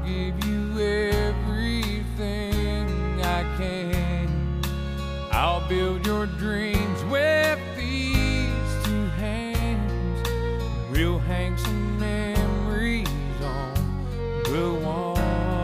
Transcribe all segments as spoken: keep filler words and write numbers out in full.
give you everything I can. I'll build your dreams with these two hands. We'll hang some memories on the wall.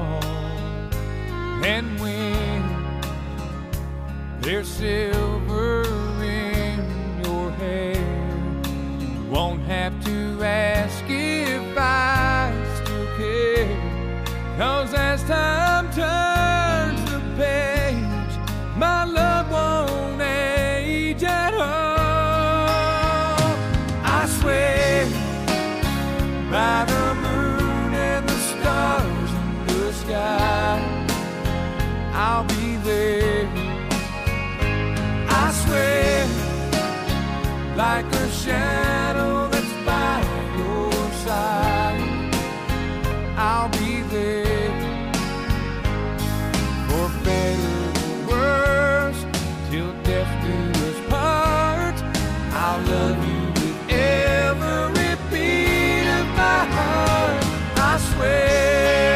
And when there's silver in your hair, you won't have to ask if I still care. 'Cause as time turns the page, my love won't age at all. I swear by the moon and the stars in the sky, I'll be there. I swear, like a shadow that's by your side, I'll be there. For better or worse, till death do us part, I'll love you with every beat of my heart. I swear.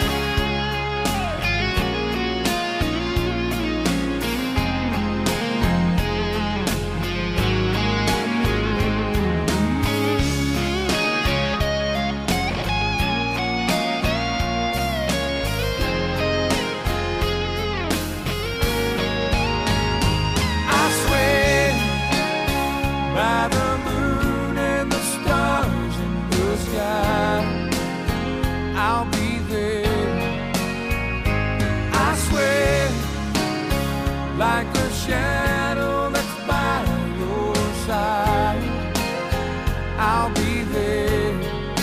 By the moon and the stars in the sky, I'll be there. I swear, like a shadow that's by your side, I'll be there.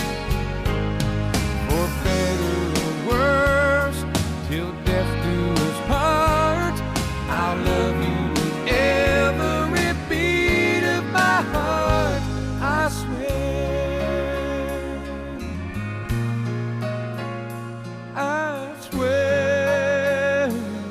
For better or worse, till death do us part, I'll love you with every beat of my heart. I swear, I swear.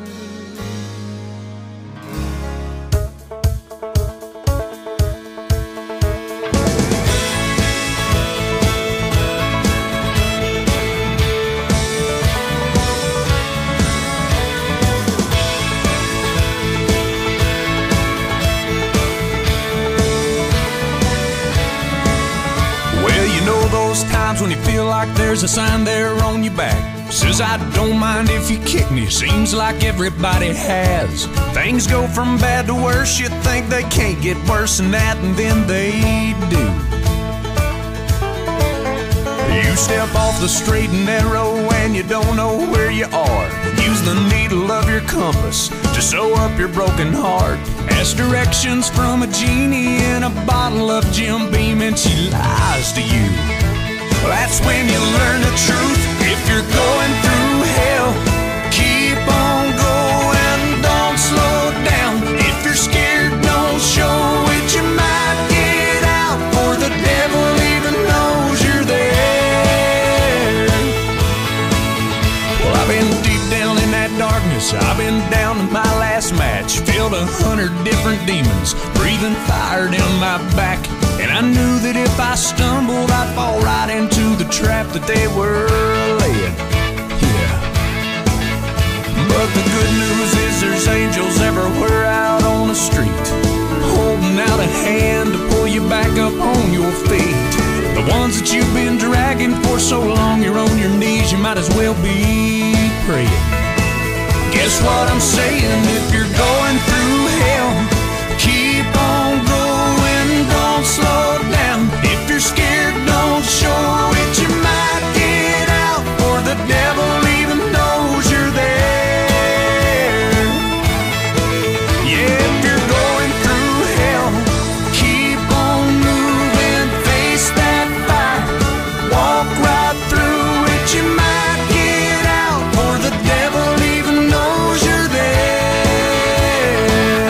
Those times when you feel like there's a sign there on your back says I don't mind if you kick me. Seems like everybody has. Things go from bad to worse. You think they can't get worse than that, and then they do. You step off the straight and narrow and you don't know where you are. Use the needle of your compass to sew up your broken heart. Ask directions from a genie in a bottle of Jim Beam and she lies to you. That's when you learn the truth. If you're going through hell, keep on going, don't slow down. If you're scared, don't show it. You might get out, for the devil even knows you're there. Well, I've been deep down in that darkness. I've been down to my last match. Filled a hundred different demons, breathing fire down my back. And I knew that if I stumbled, I'd fall right into the trap that they were laying. Yeah. But the good news is there's angels everywhere out on the street, holding out a hand to pull you back up on your feet. The ones that you've been dragging for so long, you're on your knees, you might as well be praying. Guess what I'm saying? If you're going through hell, keep on going, don't slow down. If you're scared, don't show it. You might get out, for the devil even knows you're there. Yeah, if you're going through hell, keep on moving, face that fire, walk right through it. You might get out, for the devil even knows you're there.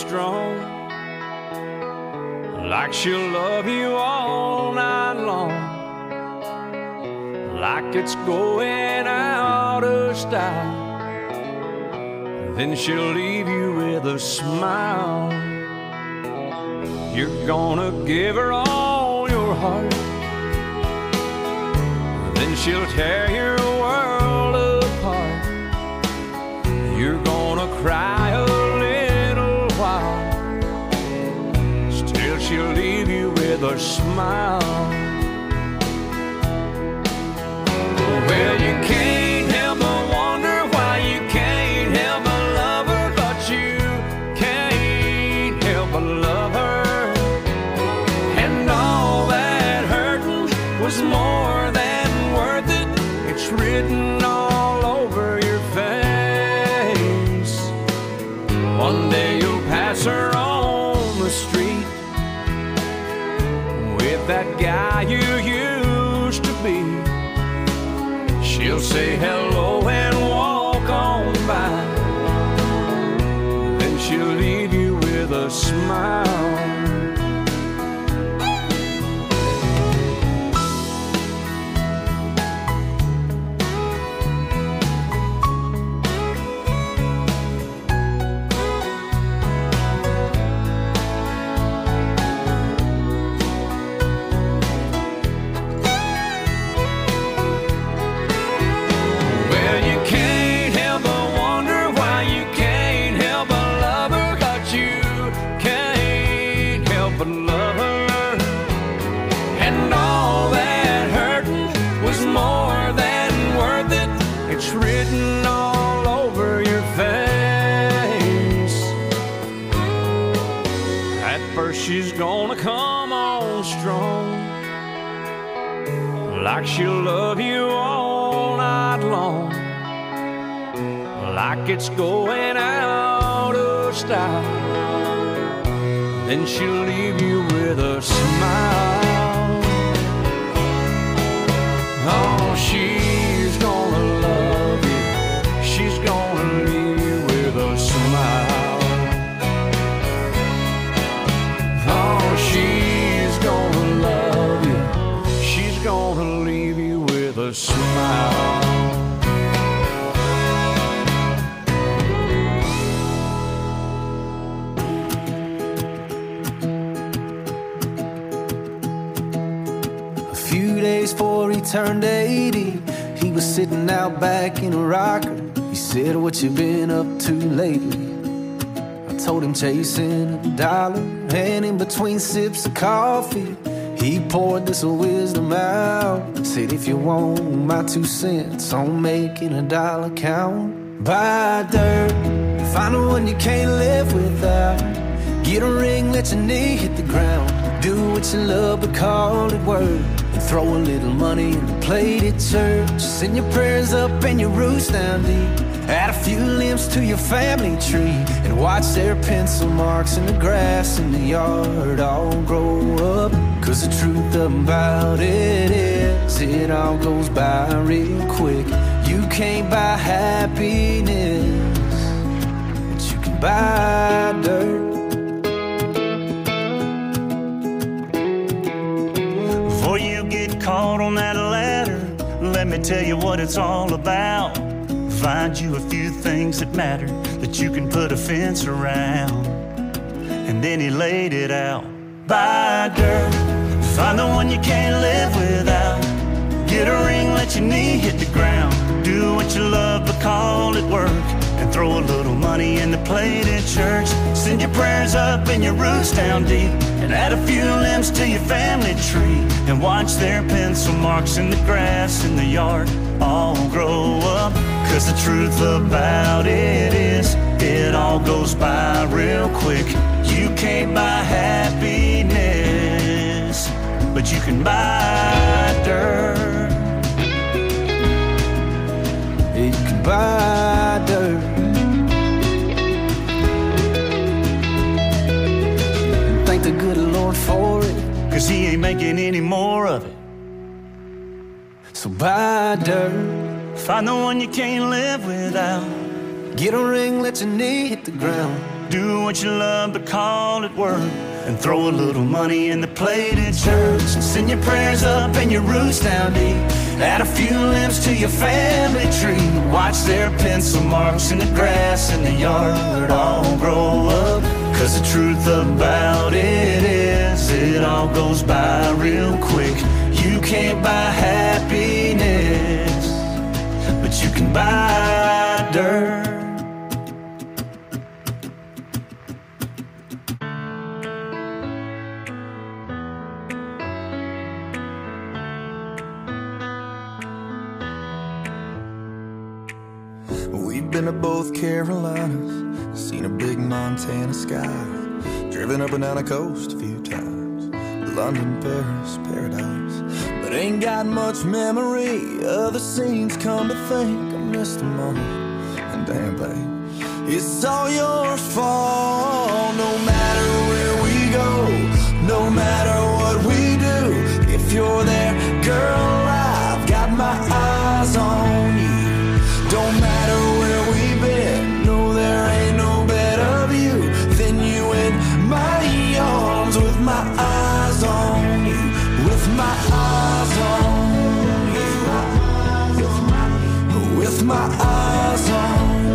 strong, like she'll love you all night long, like it's going out of style. Then she'll leave you with a smile. You're gonna give her all your heart, then she'll tear your world apart. You're gonna cry a little while, still she'll leave you with a smile. Well, you can't help but wonder why you can't help but love her, but you can't help but love her. And all that hurting was more than worth it. It's written all over your face. One day you'll pass her on the street with that guy you used to be. She'll say hello and walk on by, then she'll leave you with a smile. Written all over your face. At first she's gonna come on strong, like she'll love you all night long, like it's going out of style. Then she'll leave you with a smile. Oh, she's gonna love you, she's gonna leave you with a smile. Oh, she's gonna love you, she's gonna leave you with a smile. A few days before he turned eighty, he was sitting out back in a rocker. He said, "What you been up to lately?" I told him chasing a dollar, and in between sips of coffee, he poured this wisdom out. Said, "If you want my two cents on making a dollar count, buy dirt, find the one you can't live without. Get a ring, let your knee hit the ground. Do what you love, but call it work. And throw a little money in the plate at church. Send your prayers up and your roots down deep. Add a few limbs to your family tree, and watch their pencil marks in the grass in the yard all grow up. Cause the truth about it is, it all goes by real quick. You can't buy happiness, but you can buy dirt." Before you get caught on that ladder, let me tell you what it's all about. Find you a few things that matter, that you can put a fence around. And then he laid it out. Buy dirt, find the one you can't live without. Get a ring, let your knee hit the ground. Do what you love, but call it work. And throw a little money in the plate at church. Send your prayers up and your roots down deep. And add a few limbs to your family tree. And watch their pencil marks in the grass in the yard all grow up. Cause the truth about it is, it all goes by real quick. You can't buy happiness, but you can buy dirt. You can buy dirt. And thank the good Lord for it, cause he ain't making any more of it. So buy dirt, find the one you can't live without. get a ring, let your knee hit the ground. Do what you love but call it work. And throw a little money in the plate at church. And send your prayers up and your roots down deep. Add a few limbs to your family tree. Watch their pencil marks in the grass in the yard all grow up. Cause the truth about it is, it all goes by real quick. You can't buy happiness, but you can buy dirt. We've been to both Carolinas, seen a big Montana sky, driven up and down the coast a few times, London, Paris, paradise. But ain't got much memory of the scenes, come to think I missed them all. And damn, babe, it's all your fault. No matter where we go, no matter what we do, if you're there, girl, I've got my eyes on you. Don't matter where we've been, no, there ain't no better view than you in my arms, with my eyes on you, with my eyes on you, with my eyes on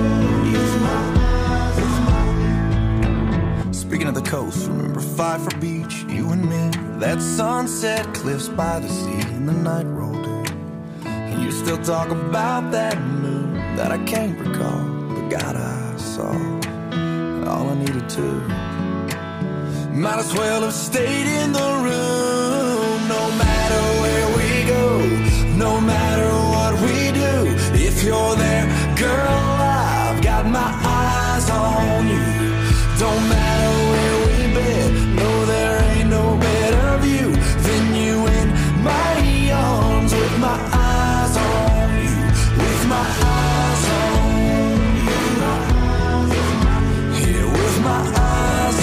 you. Speaking of the coast, remember Pfeiffer Beach, you and me, that sunset cliffs by the sea, and the night rolled in. And you still talk about that moon that I can't recall, but God, I saw all I needed to. Might as well have stayed in the room. No matter where we go, no matter what we do, if you're there, girl, I've got my eyes on you. Don't matter where we've been, no, there ain't no better view than you in my arms, with my eyes on you, with my eyes. My eyes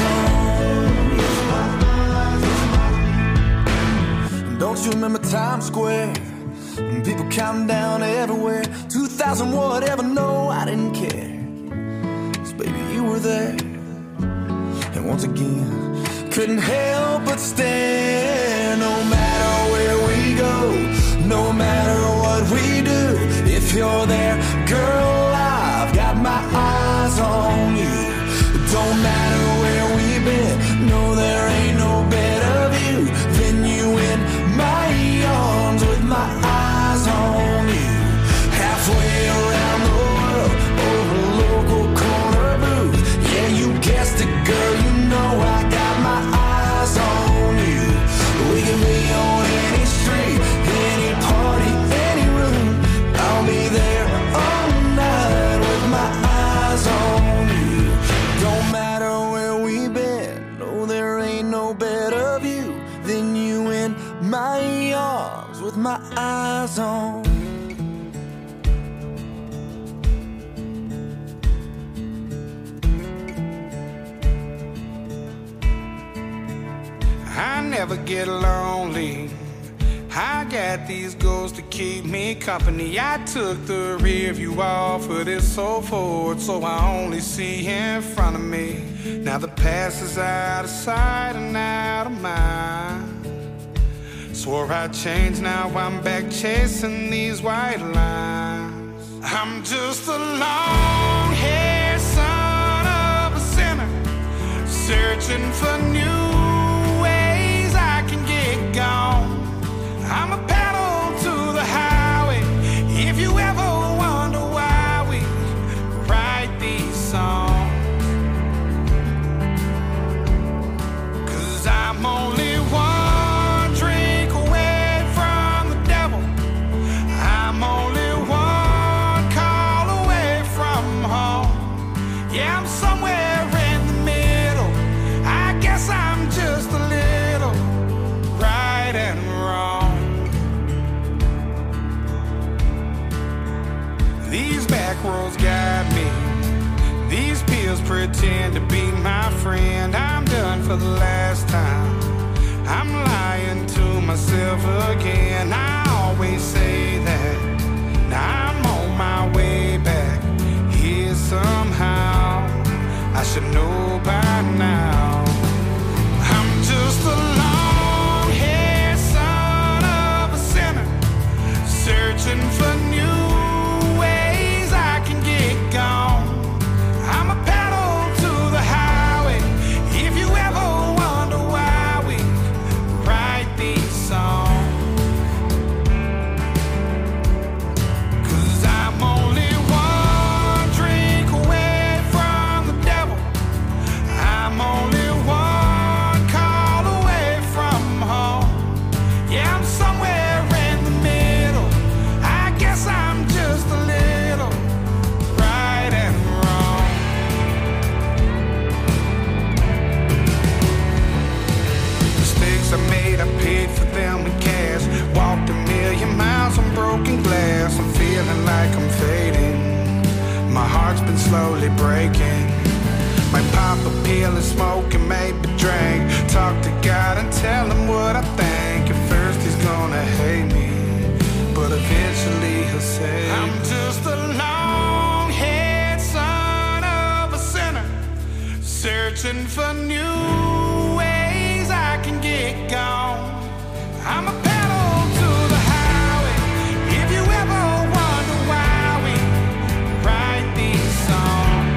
on you. Don't you remember Times Square? People counting down everywhere. two thousand whatever, no, I didn't care. 'Cause baby, you were there. And once again, couldn't help but stare. No matter where we go, no matter what we do, if you're there, girl, I've got my eyes on you. Don't matter where we've been, no, there ain't no better view than you in my arms, with my eyes on you. Halfway around the world, over a local corner booth. Yeah, you guessed it, girl, you know I got my eyes on you. We can be on any street, any party, any room. I'll be there all night with my eyes on you. Don't matter where we've been, no, there ain't no better view than you in my arms, with my eyes on. I never get lonely. I got these goals to keep me company. I took the rear view off of this so forward, so I only see in front of me. Now the past is out of sight and out of mind. Swore I'd change, now I'm back chasing these white lines. I'm just a long-haired son of a sinner, searching for new ways I can get gone. I'm a pedal to the highway. If you ever wonder why we write these songs, 'cause I'm only one drink away from the devil. I'm only one call away from home. Yeah, I'm somewhere in the middle. I guess I'm just a little right and wrong. These back roads guide me. These pills pretend to be my friend. I'm done for the last time. I'm lying to myself again. I always say that. Now I'm on my way back here somehow. I should know slowly breaking. Might pop a pill and smoke and maybe drink. Talk to God and tell him what I think. At first he's gonna hate me, but eventually he'll say I'm just a long-haired son of a sinner, searching for new ways I can get gone. I'm a pedal to the highway. If you ever wonder why we write these songs,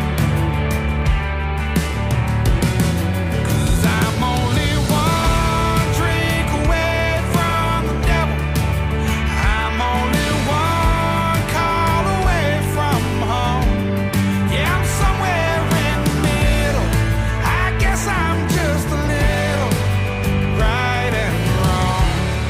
'cause I'm only one drink away from the devil. I'm only one call away from home. Yeah, I'm somewhere in the middle. I guess I'm just a little right and wrong.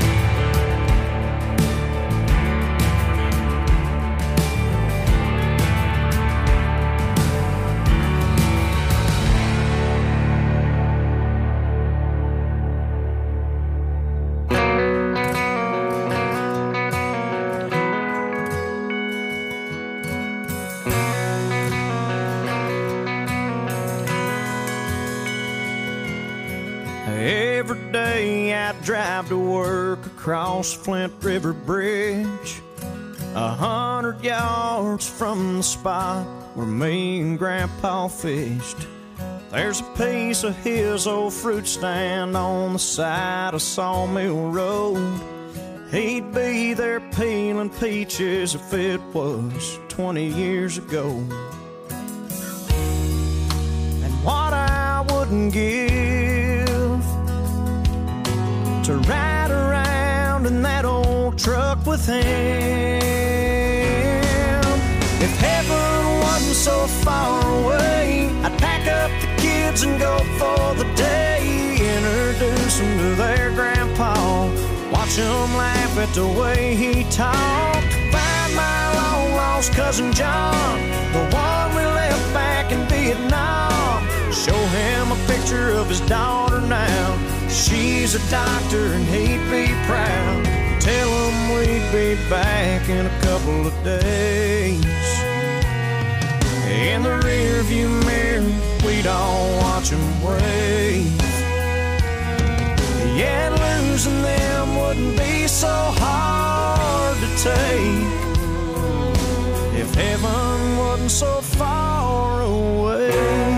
Every day I drive to work across Flint River Bridge, a hundred yards from the spot where me and Grandpa fished. There's a piece of his old fruit stand on the side of Sawmill Road. He'd be there peeling peaches if it was twenty years ago. And what I wouldn't give to ride around in that old truck with him. If heaven wasn't so far away, I'd pack up the kids and go for the day. Introduce them to their grandpa, watch them laugh at the way he talked. Find my long lost cousin John, the one we left back in Vietnam. Show him a picture of his daughter now. She's a doctor and he'd be proud. Tell him we'd be back in a couple of days. In the rearview mirror, we'd all watch him wave. Yeah, losing them wouldn't be so hard to take if heaven wasn't so far away.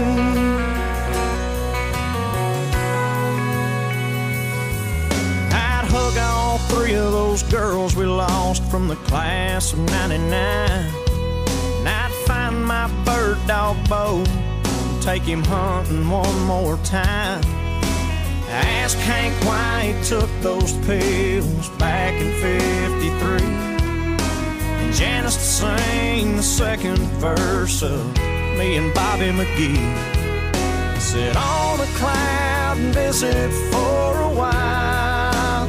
All three of those girls we lost from the class of ninety-nine. And I'd find my bird dog Bo, take him hunting one more time. Ask Hank why he took those pills back in fifty-three. And Janice to sing the second verse of me and Bobby McGee. Sit on a cloud and visit for a while.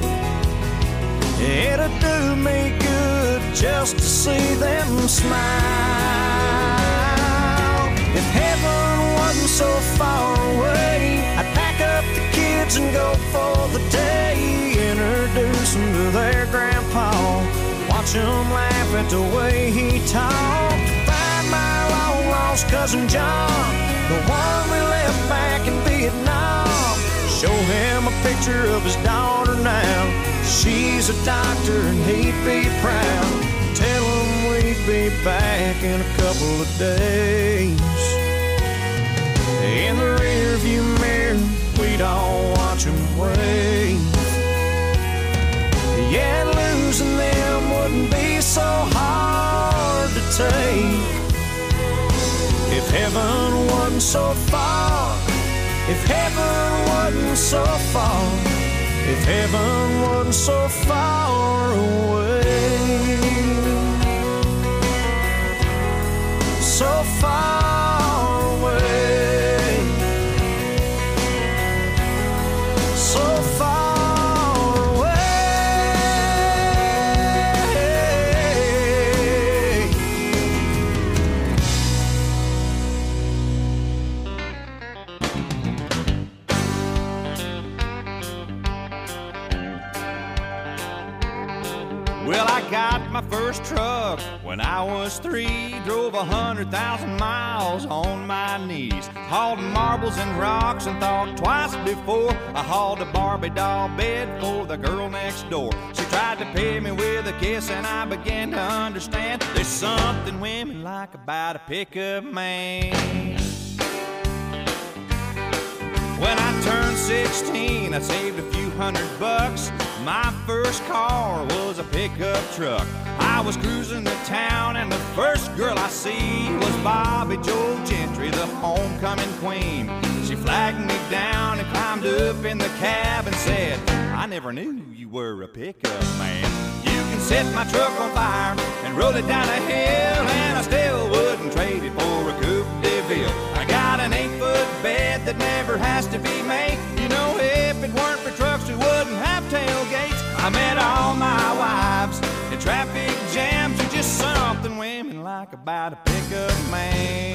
It'd do me good just to see them smile. If heaven wasn't so far away, I'd pack up the kids and go for the day. Introduce them to their grandpa, watch them laugh at the way he talked. Find my long lost cousin John, the one we left back in Vietnam. Show him a picture of his daughter now. She's a doctor and he'd be proud. Tell him we'd be back in a couple of days. In the rearview mirror, we'd all watch him wave. Yeah, losing them wouldn't be so hard to take if heaven wasn't so far. If heaven wasn't so far. If heaven wasn't so far away, so far away, so far away. Well, I got my first truck when I was three. Drove a hundred thousand miles on my knees. Hauled marbles and rocks and thought twice before I hauled a Barbie doll bed for the girl next door. She tried to pay me with a kiss and I began to understand there's something women like about a pickup man. When I turned sixteen, I saved a few hundred bucks. My first car was a pickup truck. I was cruising the town and the first girl I see was Bobby Joe Gentry, the homecoming queen. She flagged me down and climbed up in the cab and said, I never knew you were a pickup man. You can set my truck on fire and roll it down a hill, and I still wouldn't trade it for a Coupe de Ville. I got an eight-foot bed that never has to be made. You know, if it weren't for trucks, we wouldn't have tailgates. I met all my wives in traffic jams. There's just something women like about a pickup man.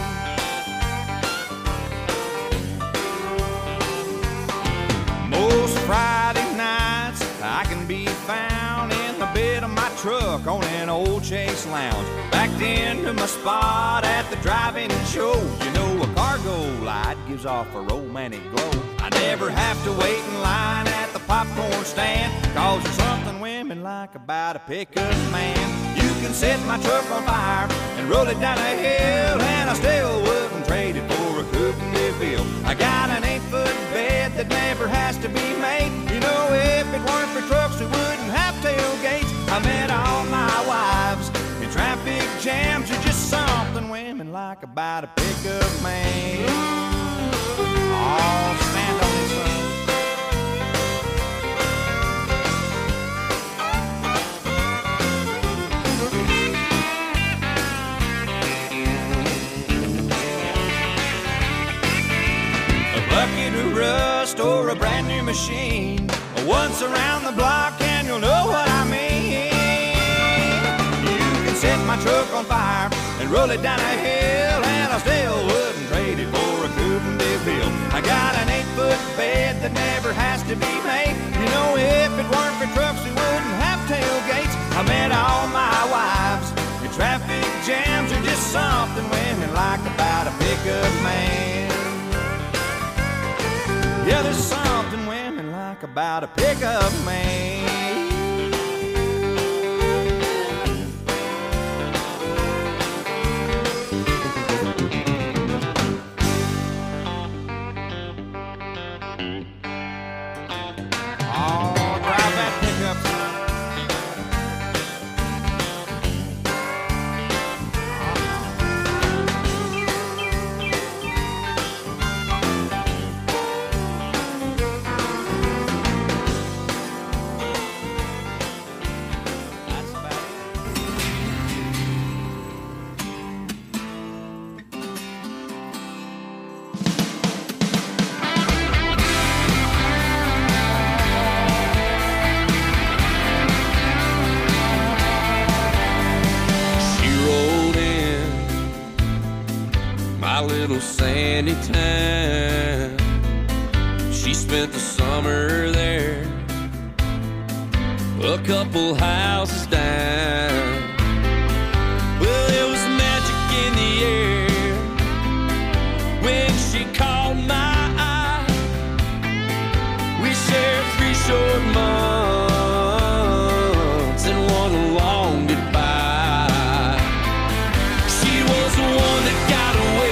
Most Friday nights I can be found in the bed of my truck on an old Chase Lounge, backed into my spot at the drive-in show. You know, a cargo light gives off a romantic glow. I never have to wait in line at the popcorn stand, cause there's something women like about a pickup man. You can set my truck on fire and roll it down a hill, and I still wouldn't trade it for a Coupe de Ville. I got an eight-foot bed that never has to be made. You know, if it weren't for trucks, we wouldn't have tailgates. I met all my wives in traffic jams. There's just something women like about a pickup man. Oh, stand on this one. A bucket of rust or a brand new machine, once around the block and you'll know what I mean. You can set my truck on fire and roll it down a hill, and I still wouldn't trade it for a Coupe de Ville. I got an eight-foot bed that never has to be made. You know, if it weren't for trucks, we wouldn't have tailgates. I met all my wives in traffic jams. There's just something women like about a pickup man. Yeah, there's something women like about a pickup man. Oh, drive that pickup, son. Little sandy town. She spent the summer there, a couple houses down. Well, there was magic in the air when she caught my eye. We shared three short months and one long goodbye. She was the one that got away,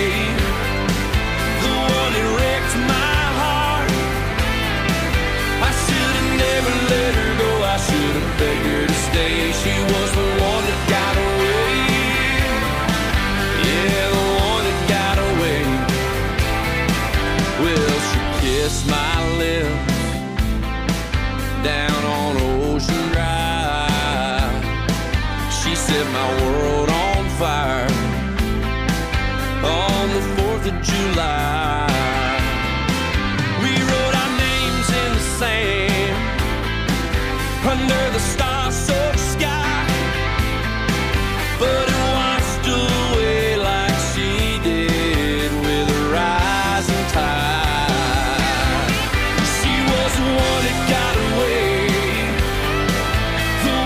begged her to stay. She was the one that got away. Yeah, the one that got away. Well, she kissed my lips down on Ocean Drive. She set my world on fire on the fourth of July. We wrote our names in the sand under the star-soaked sky, but it washed away like she did with a rising tide. She was the one that got away, the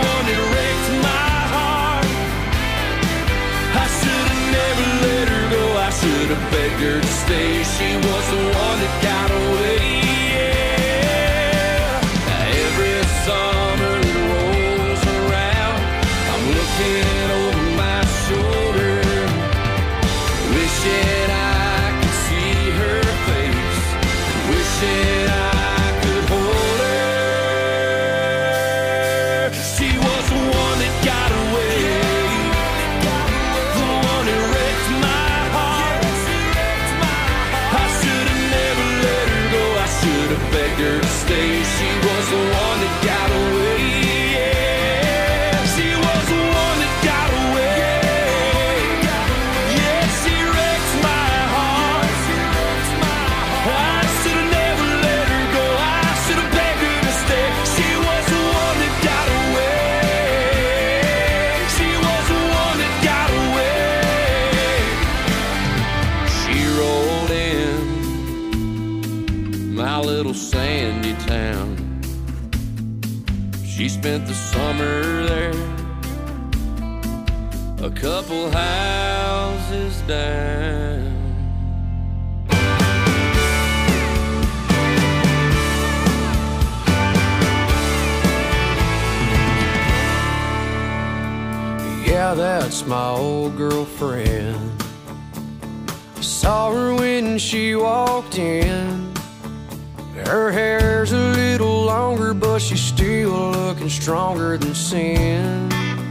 her to stay. She was the one that got away. Yeah. Now every summer that rolls around, I'm looking over my shoulder, wishing I could see her face, wishing I could hold her. She was the one that got away, the one that wrecked my heart. I should have never let her go, I should have begged her to stay. She was the one that got away. Yeah, she was the one that got away. Yeah, she wrecked my heart. I should have never let her go, I should have begged her to stay. She was the one that got away. She was the one that got away. She rolled in my little sandy town. She spent the summer there, a couple houses down. Yeah, that's my old girlfriend. I saw her when she walked in. Her hair's a little longer, but she's still looking stronger than sin.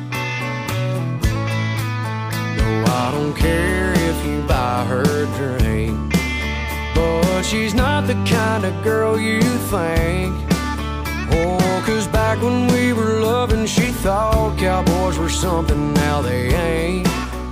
No, I don't care if you buy her a drink, but she's not the kind of girl you think. Oh, 'cause back when we were loving, she thought cowboys were something, now they ain't.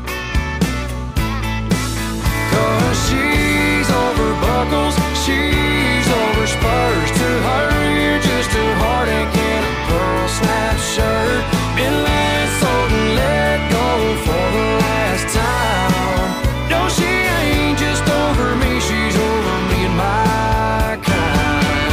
'Cause she's over buckles, she's over spurs. To her, you're just a heartache in a pearl snap shirt. Been lassoed and let go for the last time. No, she ain't just over me, she's over me and my kind.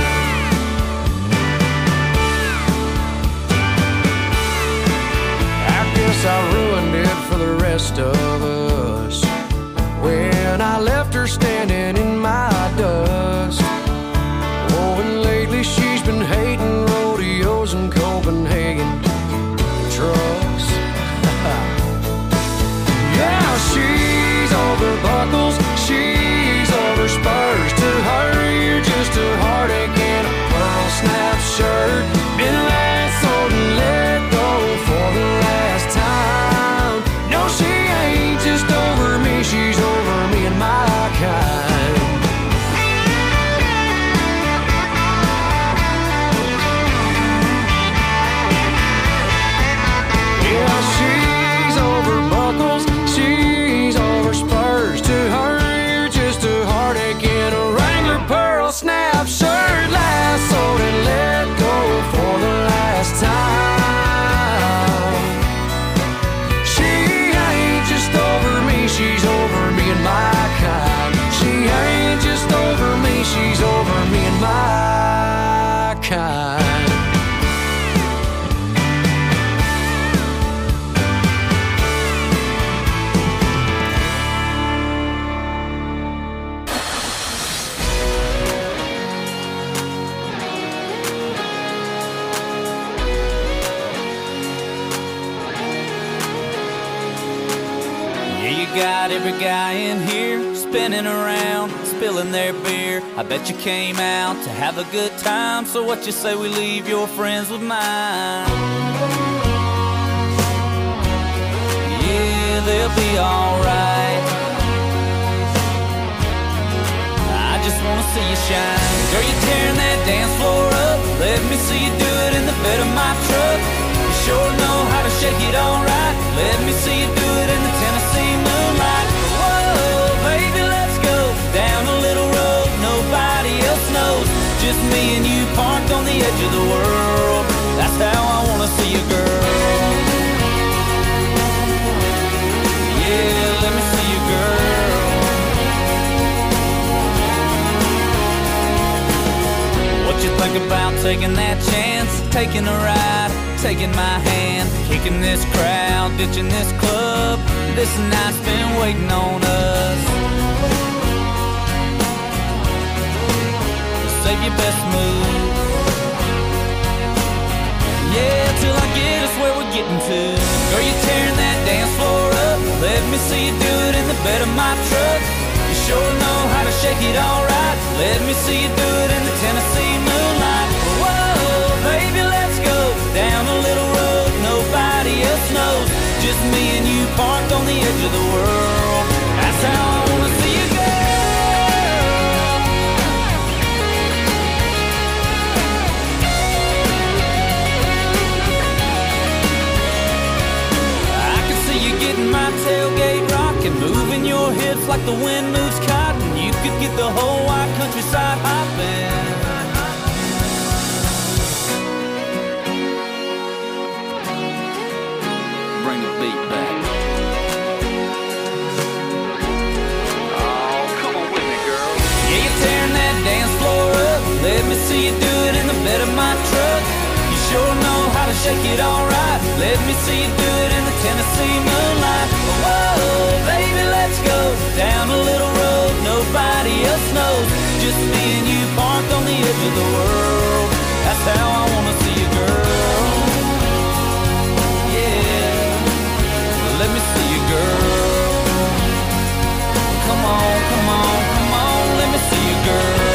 I guess I ruined it for the rest of us when I left her standing in my dust. Oh, and lately she's been hating rodeos in Copenhagen trucks. Yeah, she's over buckles, she's over spurs. To her, you're just a heartache in a pearl snap shirt. Been lassoed and let go for the last time. No, she ain't just over me, she's over me and my kind. Yeah, she's over buckles, she's over spurs. To her, you're just a heartache in a Wrangler pearl snap shirt. Lassoed and let go for the last time. She ain't just over me, she's over me and my kind. She ain't just over me, she's over me and my kind. Got every guy in here spinning around, spilling their beer. I bet you came out to have a good time, so what you say we leave your friends with mine? Yeah, they'll be alright. I just wanna see you shine. Girl, you're tearing that dance floor up. Let me see you do it in the bed of my truck. You sure know how to shake it alright. Let me see you do it in the Tennessee moonlight. Whoa, baby, let's go down a little road nobody else knows. Just me and you parked on the edge of the world. That's how I wanna see you, girl. Yeah, let me see you, girl. What you think about taking that chance, taking a ride, taking my hand, kicking this crowd, ditching this club? This night's been waiting on us. save your best move. Yeah, till I get us where we're getting to. Girl, you're tearing that dance floor up. Let me see you do it in the bed of my truck. You sure know how to shake it all right. Let me see you do it in the Tennessee moonlight. Whoa, baby, let's go down a little road nobody else knows. Just me and you parked on the edge of the world. That's how I wanna see you go. I can see you getting my tailgate rocking, moving your hips like the wind moves cotton. You could get the whole wide countryside hopping. Bring the beat back. Oh, come on with me, girl. Yeah, you're tearing that dance floor up. Let me see you do it in the bed of my truck. You sure know how to shake it all right. Let me see you do it in the Tennessee moonlight. Whoa, baby, let's go down a little road nobody else knows. Just me and you parked on the edge of the world. That's how I wanna see you, girl. Yeah, let me see you, girl. Come on, come on, come on, let me see you, girl.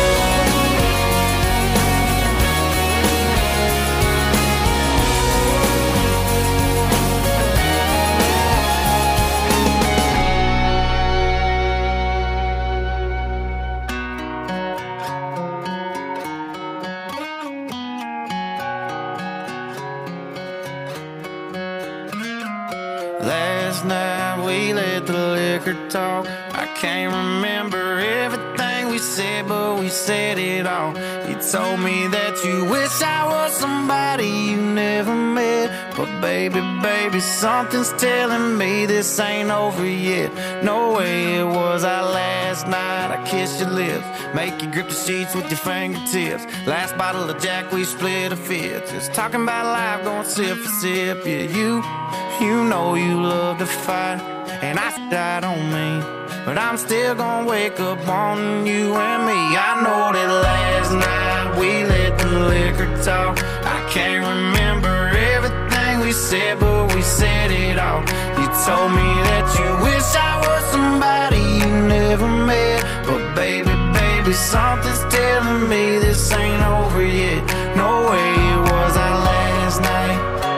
Last night we let the liquor talk. I can't remember everything we said, but we said it all. You told me that you wish I was somebody you never met. But baby, baby, something's telling me this ain't over yet. No way it was our last night. I kissed your lips, make you grip the sheets with your fingertips. Last bottle of Jack, we split a fifth. Just talking about life, going sip for sip. Yeah, you, you know you love to fight, and I I don't mean, but I'm still gonna wake up on you and me. I know that last night we let the liquor talk. I can't remember everything we said, but we said it all. You told me that you wish I was somebody you never met. But baby, baby, something's telling me this ain't over yet. No way it was our last night.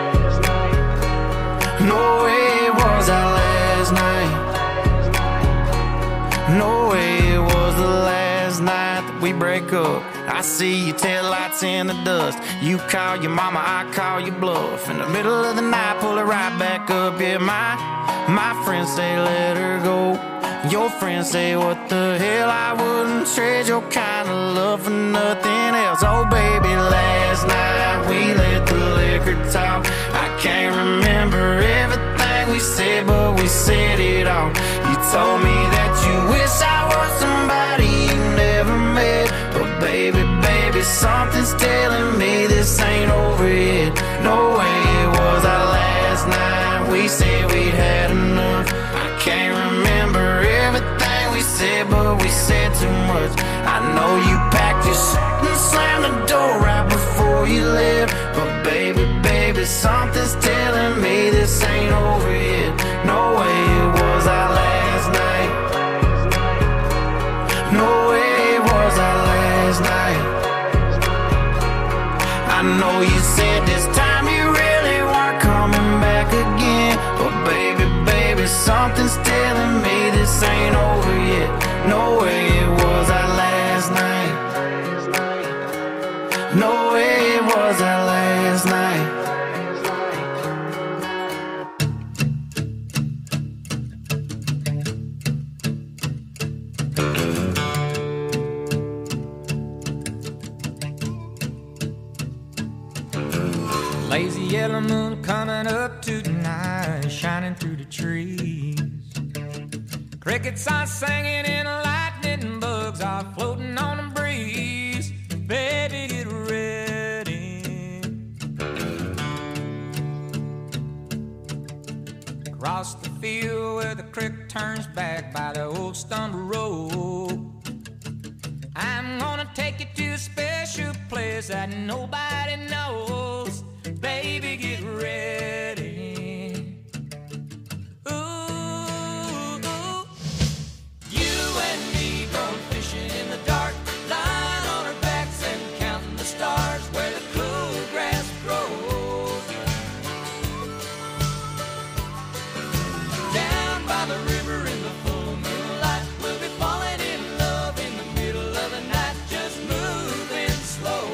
No way it was our last night. No way it was the last night that we break up. I see your taillights in the dust. You call your mama, I call your bluff. In the middle of the night, pull it right back up. Yeah, my, my friends say let her go. Your friends say what the hell, I wouldn't trade your kind of love for nothing else. Oh baby, last night we let the liquor talk. I can't remember everything we said, but we said it all. You told me that you wish I was somebody you never met. But baby, baby, something's telling me this ain't over yet. No way it was our last night. We said we'd had enough. I can't remember everything we said, but we said too much. I know you packed your shit and slammed the door right before you left. But baby, baby, something's telling me this ain't over yet. No way it was our last night. No way it was our last night. I know you said this time you really weren't coming back again. But baby, baby, something's telling me this ain't over yet. No way it was our last night. No way it was our last night. Lazy yellow moon coming up tonight, shining through the trees. Crickets are singing and lightning bugs are floating on the breeze. Baby, get ready. Across the field where the creek turns back by the old stumble road, I'm I'm gonna take you to a special place that nobody knows. Baby, get ready. Ooh, ooh. You and me going fishing in the dark, lying on our backs and counting the stars where the cool grass grows. Down by the river in the full moonlight, we'll be falling in love in the middle of the night, just moving slow.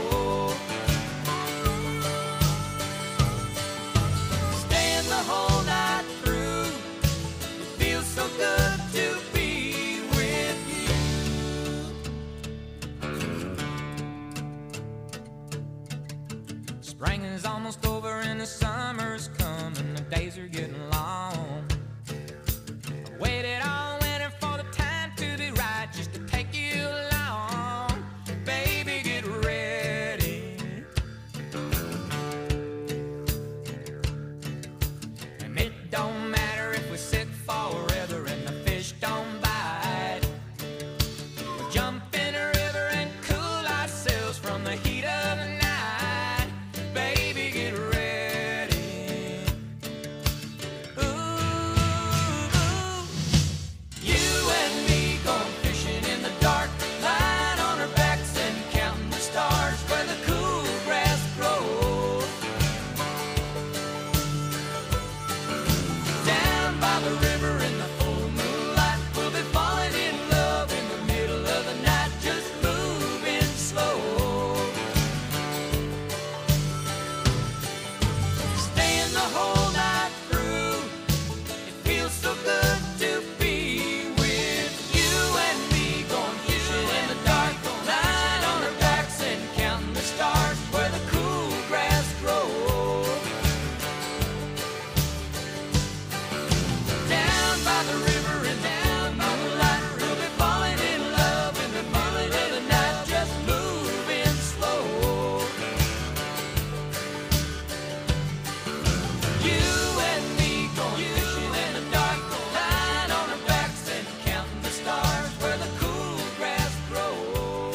Staying the whole night through, it feels so good to be with you. Spring is almost over and the summer's coming, the days are getting long. I waited all winter for the time to be right, just to take you along. Baby, get ready. And it don't matter if we sit forever and the fish don't bite. We'll jump in a river and cool ourselves from the heat of the night. Baby, get ready. Ooh, ooh. You and me going fishing in the dark, lying on our backs and counting the stars where the cool grass grows. Down by the river in the full moonlight, we'll be falling in love in the middle of the night, just moving slow. Staying the whole night through, it feels so good to be with you and me going fishing in the dark, lying on our backs and counting the stars where the cool grass grows. Down by the river and down by the light, we'll be falling in love in the middle of the night, just moving slow. You and me going fishing in the dark, lying on our backs and counting the stars where the cool grass grows.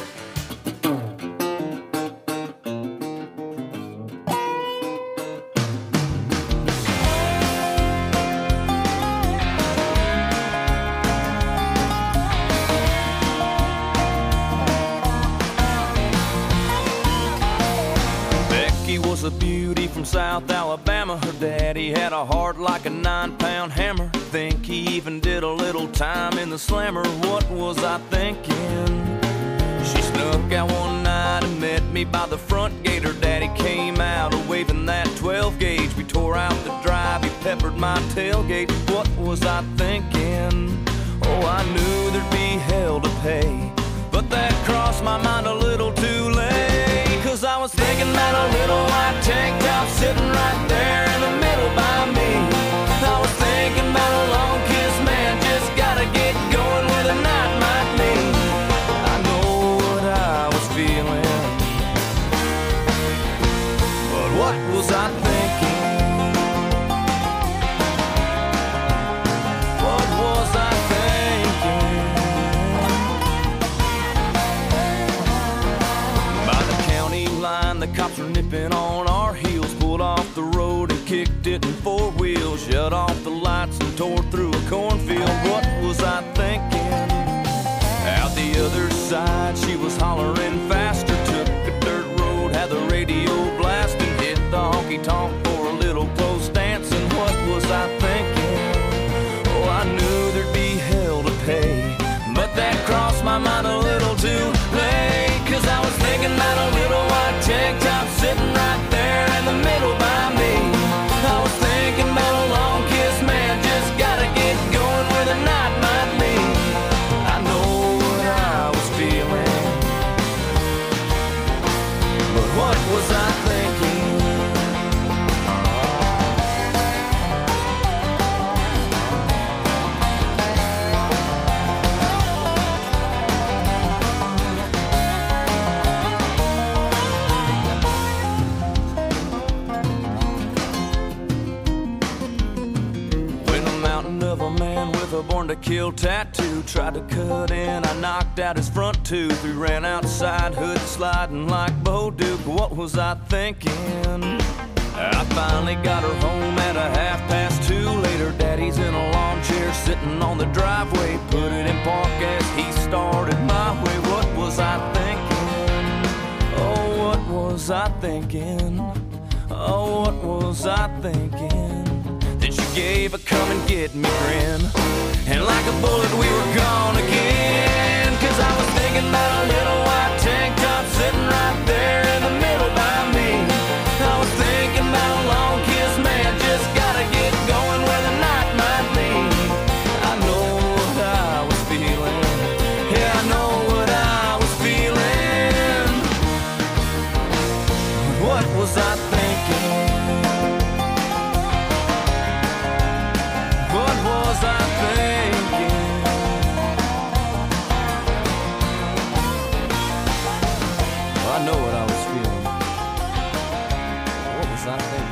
Becky was a beauty from South Alabama. Her daddy had a heart like a nine-pound hammer. Think he even did a little time in the slammer. What was I thinking? She snuck out one night and met me by the front gate. Her daddy came out a waving that twelve gauge. We tore out the drive, he peppered my tailgate. What was I thinking? Oh, I knew there'd be hell to pay, but that crossed my mind a little too late. Cause I was thinking about a little white tank top sitting right there in the middle by me. I was thinking about a long kiss, man, just gotta get going where the night might lead. I know what I was feeling, but what was I thinking? What was I thinking? By the county line, the cops were nipping on our heels. Pulled off the road and kicked it in four wheels. Shut off the lights and tore through a cornfield. What was I thinking? Out the other side, she was hollering faster. Took a dirt road, had the radio blasting. Hit the honky-tonk for a little close dancing. What was I thinking? Oh, I knew there'd be hell to pay, but that crossed my mind a little too late. Cause I was thinking about a little white tank top sitting right there in the middle by me. I was thinking about a long kiss, man, just got Born to Kill tattoo. Tried to cut in, I knocked out his front tooth. We ran outside, hood sliding like Bo Duke. What was I thinking? I finally got her home at a half past two. Later, Daddy's in a lawn chair sitting on the driveway. Put it in park as he started my way. What was I thinking? Oh, what was I thinking? Oh, what was I thinking? That you gave a come and get me grin. And like a bullet we were gone again. Cause I was thinking about a little white tank top sitting right there in the middle by me. I was thinking about a long kiss, man, just gotta get going where the night might lead. I know what I was feeling. Yeah, I know what I was feeling. What was I thinking? What was I thinking? Well, I know what I was feeling. What was I thinking?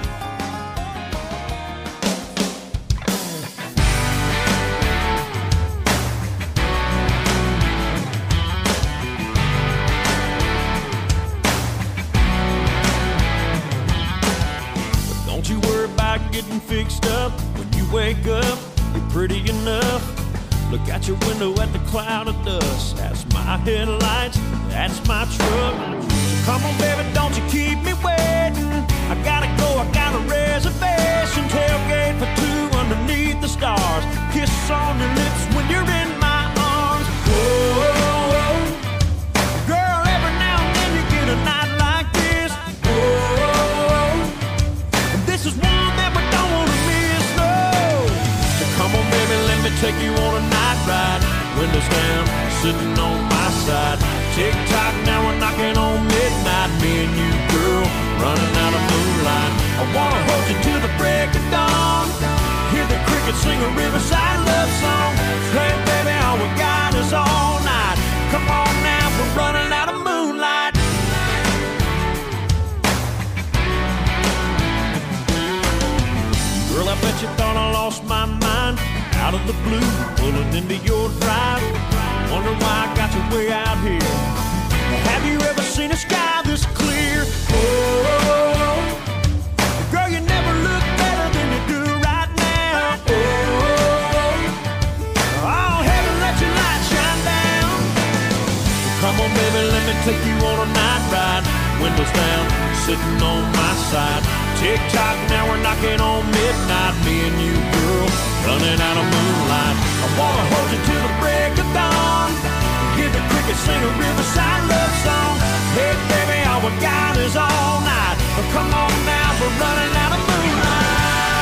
Don't you worry about getting fixed up. When you wake up, you're pretty enough. Look out your window at the cloud of dust. That's my headlights, that's my truck. So come on, baby, don't you keep me waiting. I gotta go, I got a reservation. Tailgate for two underneath the stars. Kiss on your lips when you're in my arms. Whoa, girl, every now and then you get a night like this. Whoa, this is one that we don't wanna miss, no. So come on, baby, let me take you on a night ride. Windows down, sitting on my side. Tick tock, now we're knocking on midnight. Me and you, girl, running out of moonlight. I wanna hold you till the break of dawn. Hear the crickets sing a riverside love song. Hey, baby, all we got is all night. Come on now, we're running out of moonlight. Girl, I bet you thought I lost my mind. Out of the blue, pulling into your drive. Wonder why I got you way out here. Have you ever seen a sky this clear? Oh, girl, you never look better than you do right now. Oh, oh, heaven, let your light shine down. Come on, baby, let me take you on a night ride. Windows down, sitting on my side. Tick tock, now we're knocking on midnight. Me and you, girl, running out of moonlight. I wanna hold you till the break of dawn. Hear the crickets sing a riverside love song. Hey, baby, all we got is all night. Come on now, we're running out of moonlight.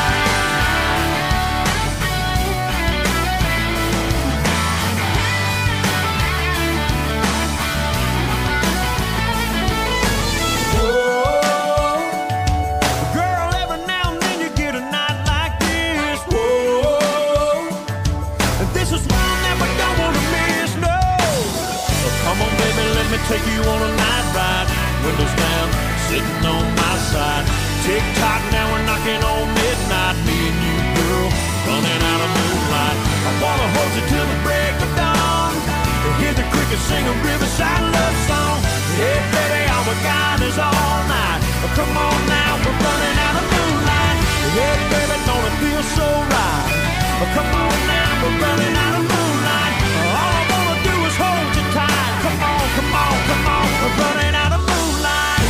Take you on a night ride, windows down, sitting on my side. Tick tock, now we're knocking on midnight. Me and you, girl, running out of moonlight. I wanna hold you till the break of dawn. Hear the crickets sing a riverside love song. Hey, baby, all we got is all night. Come on now, we're running out of moonlight. Hey, baby, don't it feel so right? Come on now, we're running out of moonlight. All I wanna do is hold you tight. Come on, come on, come on, we're running out of moonlight.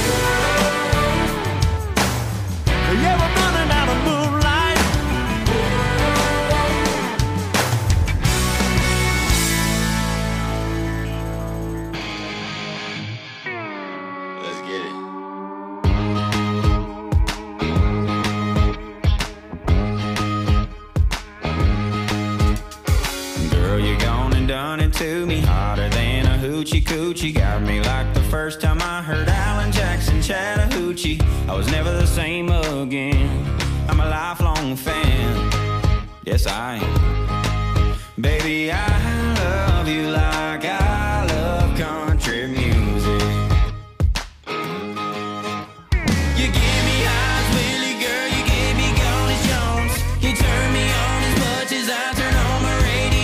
Yeah, we're running out of moonlight. Let's get it. Girl, you gone and done it to me. Hotter than a hoochie coochie. Got me like the first time I heard Alan Jackson Chattahoochee. I was never the same again. I'm a lifelong fan. Yes, I am. Baby, I love you like I love country music. You give me eyes, Willie, girl. You gave me Golden Jones. You turn me on as much as I turn on my radio.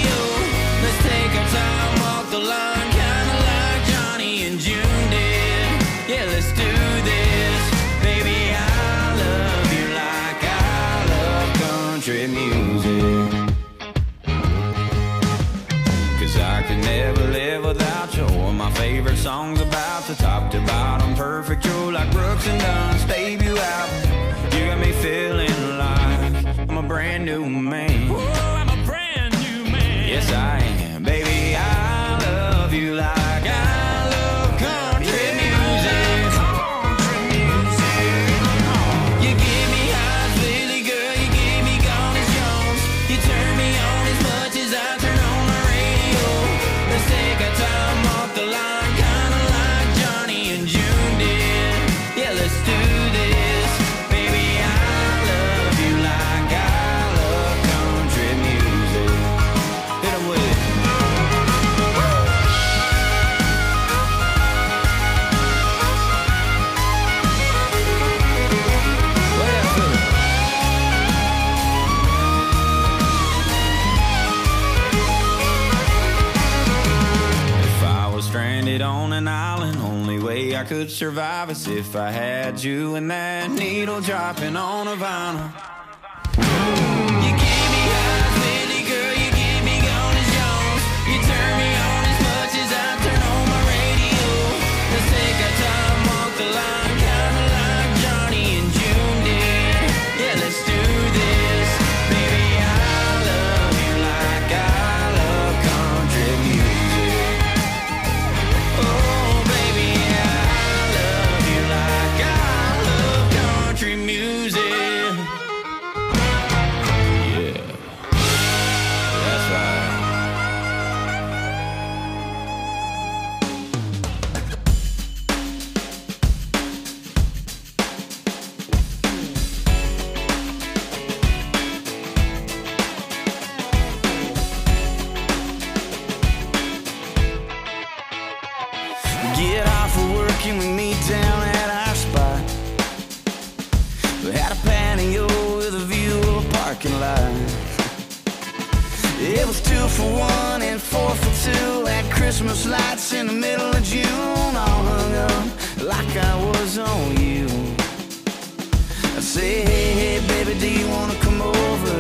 country music. Cause I could never live without you. Or my favorite songs about the top to bottom perfect. You're like Brooks and Dunn's debut album. You got me feeling like I'm a brand new man. Oh, I'm a brand new man. Yes, I am. Baby, I love you like I love country music. Country music. You give me highs, Lily girl. You give me gone as Jones. You turn me on as much as I turn on the radio. Let's take our time off the line, kinda like Johnny and June did. Yeah, let's do this. Baby, I love you like I love country music. Hit 'em with it. What else with it? If I was stranded on an island, only way I could survive is if I had you and that needle dropping on a vinyl. You give me highs, Lily girl, you give me gone as Jones. You turn me on as much as I turn on my radio. Let's take our time off the line, kinda like Johnny and June did. Yeah, let's do this. Baby, I love you like I love country music. Oh, baby, I love you like I love country music. Yeah, that's right. Get off of work and we meet down at our spot. We had a patio with a view of a parking lot. It was two for one and four for two. Had Christmas lights in the middle of June, all hung up like I was on you. I say, hey, hey, baby, do you wanna come over?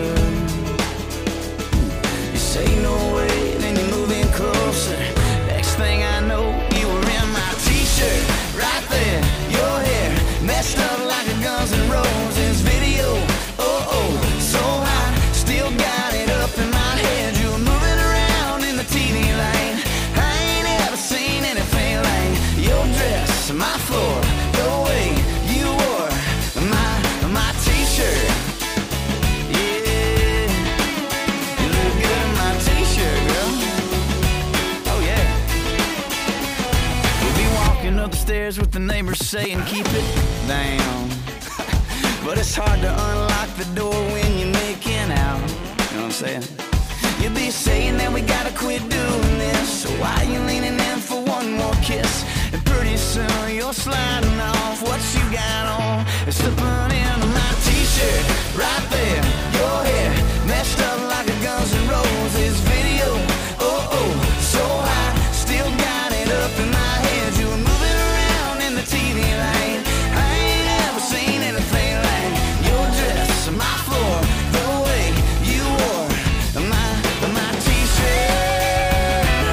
You say no way, then you move in closer. Next thing I know, you were in my t-shirt, right there. Your hair messed up like a Guns N' Roses video. Oh, oh, so hot, still got it up in my head. You were moving around in the T V lane. I ain't ever seen anything like your dress, my floor, the way you wore my, my t-shirt. Yeah, you look good in my t-shirt, girl. Oh, yeah. We'll be walking up the stairs with the neighbors saying, keep it down. But it's hard to unlock the door when you're making out. You know what I'm saying? You'll be saying that we gotta quit doing this. So why you leaning in for one more kiss? And pretty soon you're sliding off what you got on and slipping into my t-shirt. Right there, your hair messed up like a Guns N' Roses video. Oh, oh, so high, still got it up in my head. You were moving around in the T V lane. I ain't ever seen anything like your dress, my floor, the way you wore my, my t-shirt.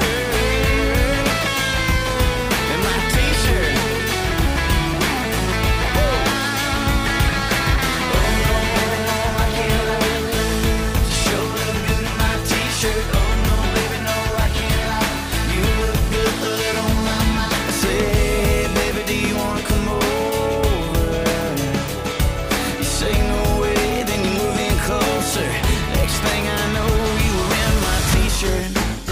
And my t-shirt. Oh no, I can't lie. Sure look good in my t-shirt. Oh no, baby, no, I can't lie. You look good on my mind. I say, hey, baby, do you wanna come over? You say no way, then you move in closer. Next thing I know, you were in my t-shirt.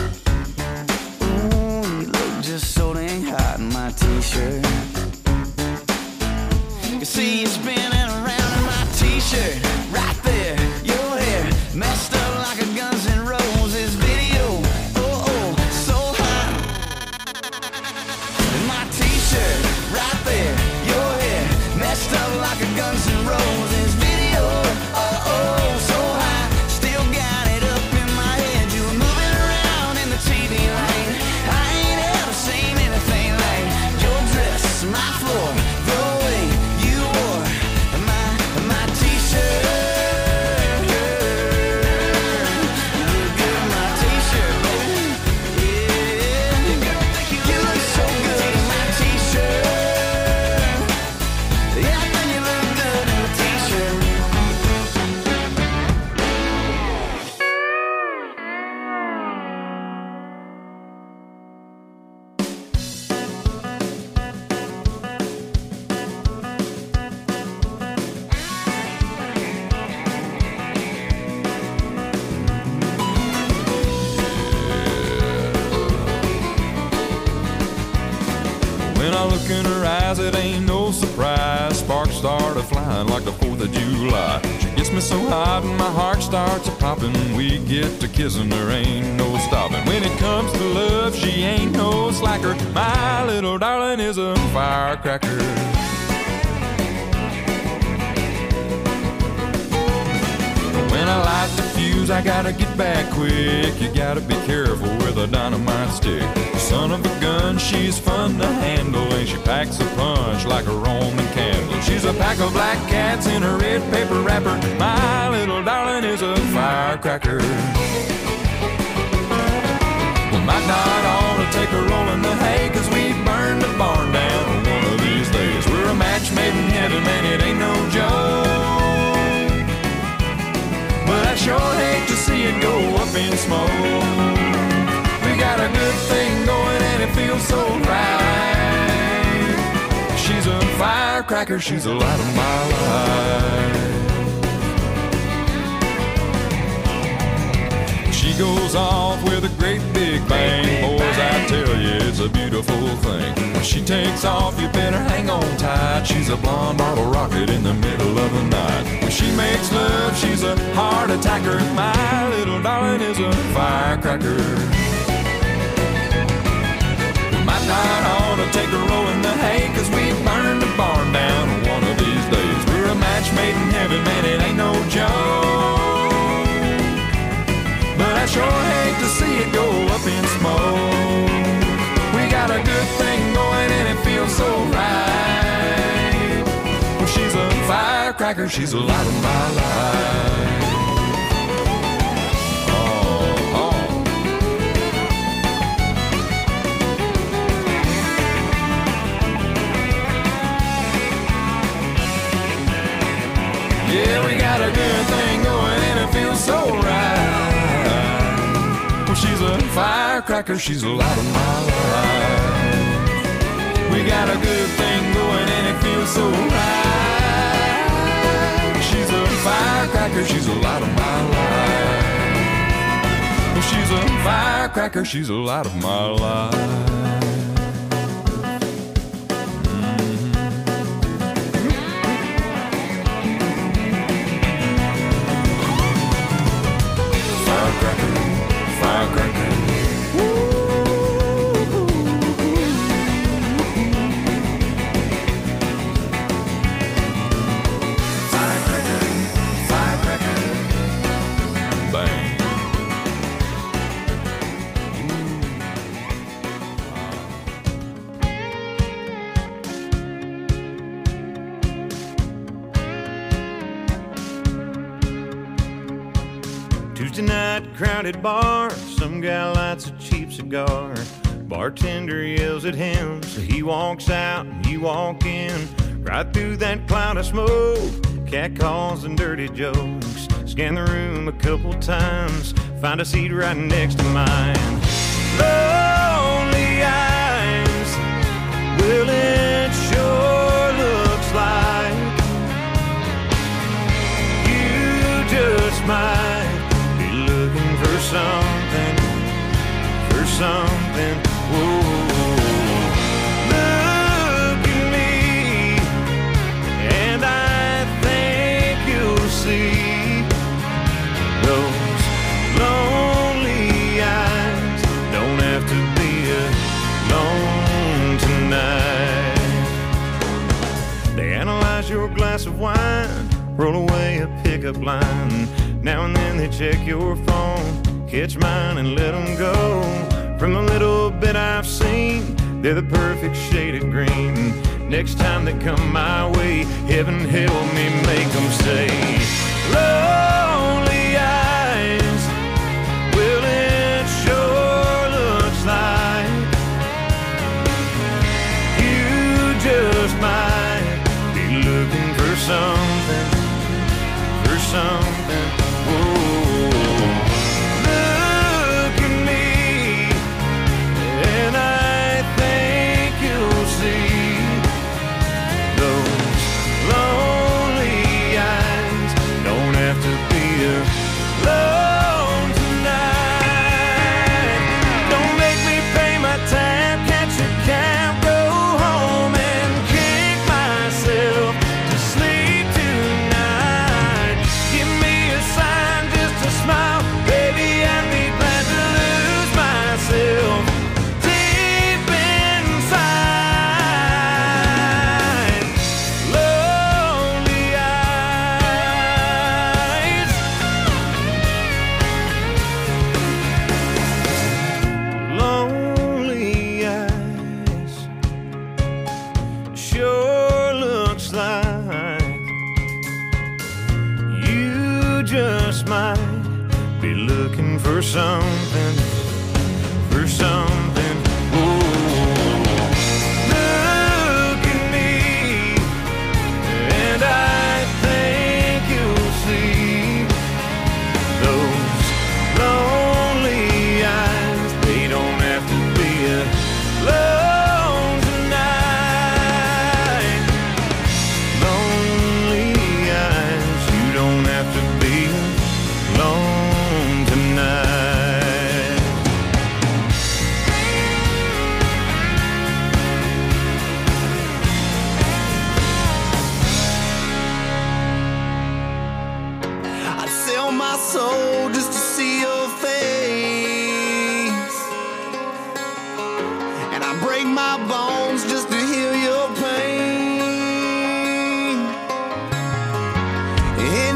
Ooh, you look just so dang hot in my t-shirt. You see you spinning around in my t-shirt. Right there, your hair messed up like a Guns N' Roses video. Oh, oh, so hot. In my t-shirt, right there, your hair messed up like a Guns N' Roses video. Oh, oh, so high, still got it up in my head. You were moving around in the T V lane. I ain't ever seen anything like your dress, my floor, the way you wore my, my t-shirt. eyes, it ain't no surprise. Sparks start a-flying like the fourth of July. She gets me so hot and my heart starts a-popping. We get to kissing, there ain't no stopping. When it comes to love, she ain't no slacker. My little darling is a firecracker. When I light the fuse, I gotta get back quick. You gotta be careful with a dynamite stick. Son of a gun, she's fun to handle, and she packs a punch like a Roman candle. She's a pack of black cats in a red paper wrapper. My little darling is a firecracker. We might not ought to take a roll in the hay, 'cause we burn the barn down one of these days. We're a match made in heaven, man, it ain't no joke. But I sure hate to see it go up in smoke. We got a good thing going and it feels so right. She's a firecracker, she's the light of my life. She goes off with a great big bang. Boys, I tell you, it's a beautiful thing. When she takes off, you better hang on tight. She's a blonde bottle rocket in the middle of the night. When she makes love, she's a heart attacker. My little darling is a firecracker. We might not ought to take a roll in the hay, 'cause we burn the barn down one of these days. We're a match made in heaven, man, it ain't no joke. But I sure hate to see it go up in smoke. We got a good thing going and it feels so right. Well, she's a firecracker, she's the light of my life. Oh, oh. Yeah, we got a good thing going and it feels so right. She's a firecracker, she's the light of my life. We got a good thing going and it feels so right. She's a firecracker, she's the light of my life. She's a firecracker, she's the light of my life. Tuesday night, crowded bar, some guy lights a cheap cigar. Bartender yells at him, so he walks out and you walk in. Right through that cloud of smoke, cat calls and dirty jokes. Scan the room a couple times, find a seat right next to mine. Lonely eyes, well it sure looks like you just might for something, for something, whoa. Look at me, and I think you'll see those lonely eyes don't have to be alone tonight. They analyze your glass of wine, roll away a pickup line. Now and then they check your phone, catch mine and let them go. From the little bit I've seen, they're the perfect shade of green. Next time they come my way, heaven help me make them say, lonely eyes, well it sure looks like you just might be looking for something, for something. Look at me, and I think you'll see those lonely eyes don't have to be alone tonight. Don't make me pay my tab, catch a cab, go home and kiss you just might be looking for something, for something. Ooh. Look at me, and I think you'll see those lonely eyes. They don't have to be alone tonight. Lonely eyes, you don't have to be alone tonight. I'd sell my soul just to see your face, and I break my bones just to heal your pain.